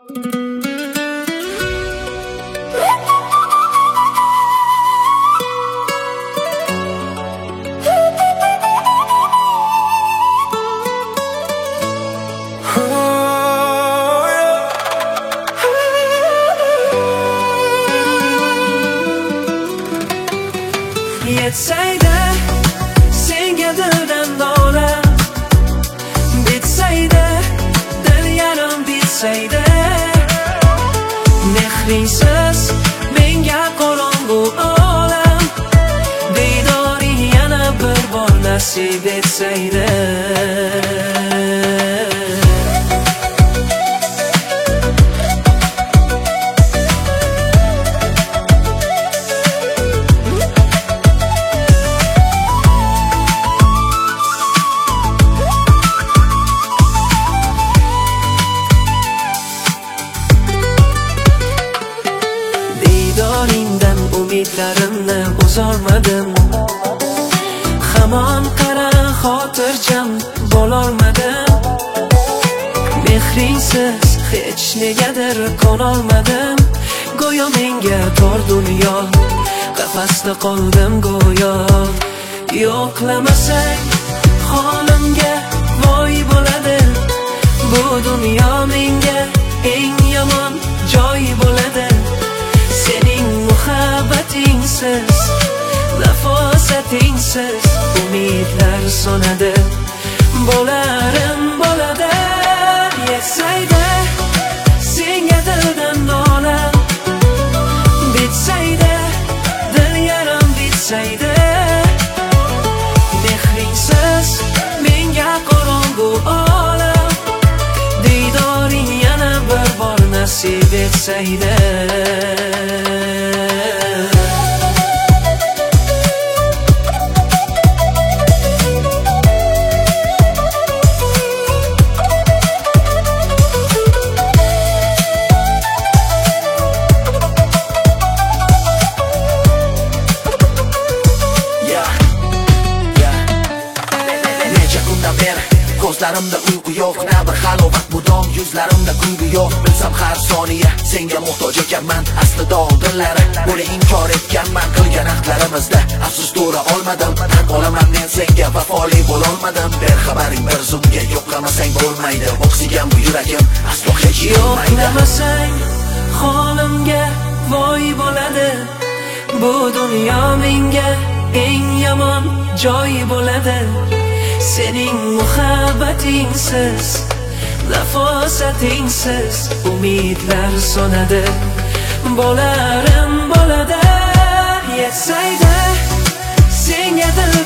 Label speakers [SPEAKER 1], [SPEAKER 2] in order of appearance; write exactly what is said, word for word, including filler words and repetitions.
[SPEAKER 1] Yetsaydi senga dildan nola, bitsaydi dil yarim bitsaydi, mehringsiz menga qorong'u olam, diydoring yana bir bor nasib etsaydi. Diydoringdan umidlarimni uzolmadim, hamon qara xotirjam bo'lolmadim, mehringsiz hech negadir qonolmadim, go'yo menga tor dunyo, qafasda qoldim go'yo. Yo'qlamasang holimga voy bo'ladi, bu dunyo menga eng yomon joy bo'ladi. Sening muhabbatingsiz, nafosatingsiz umidlar so'nadi, bo'larim bo'ladi. Yetsaydi senga dildan nola, bitsaydi dil yarim bitsaydi, mehringsiz menga qorong'u olam, diydoring yana bir bor nasib etsaydi.
[SPEAKER 2] Ko'zlarimda uyqu yo'q, na bir halovat mudom, yuzlarimda kulgi yo'q. Bilsam har soniya senga muhtoj ekanman, aslida oldinlari buni inkor etganman. Qilgan ahdlarimizda afsus to'ra olmadim, tan olaman men senga vafoli bo'lolmadim. Berxabaring bir zumga yo'qlamasang bo'lmaydi, o'ksigan bu yuragim aslo hech yo'qmaydi.
[SPEAKER 1] Yo'qlamasang holimga voy bo'ladi, bu dunyo menga eng yomon joy bo'ladi. Sening muhabbatingsiz, nafosatingsiz umidlar so'nadi, bo'larim bo'ladi. Yetsaydi senga dil